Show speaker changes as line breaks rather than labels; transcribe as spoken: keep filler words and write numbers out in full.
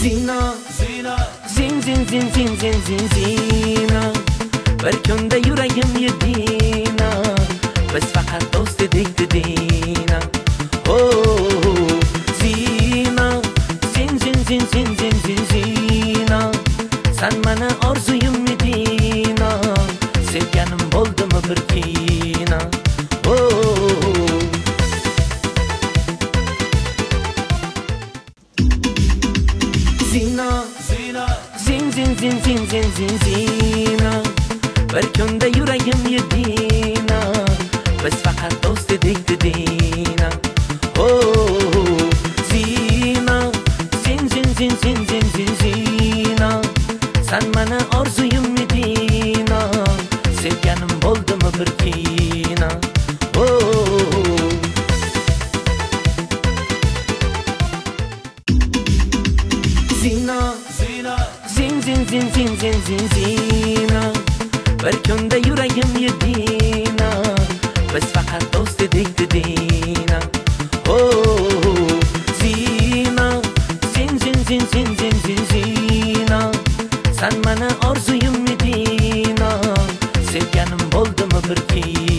Zina, zina, zin zin zin zin zin zin zina. Bir kunda yuragim yedina, biz faqat do'st edik dedina. Oh, zina, zin zin zin zin zin zin zina. Sen mana orzuyum edina, sevganim bo'ldimi bir kina. Oh, zina, zina, zin zin zin zin zin zin zina. Bir kunda yuragim yedina, biz faqat do'st edik dedina. Oh, zina, zin zin zin zin zin zin zina. Sen mana orzuyum edina, sevganim bo'ldimi bir kina. Oh, zina, zina, zin zin zin zin zin zin zina. Bir kunda yuragim yedina, biz faqat do'st edik dedina. Oh, zina, zin zin zin zin zin zin zina. Sen mana orzuyum edina, sevganim bo'ldimi bir kina.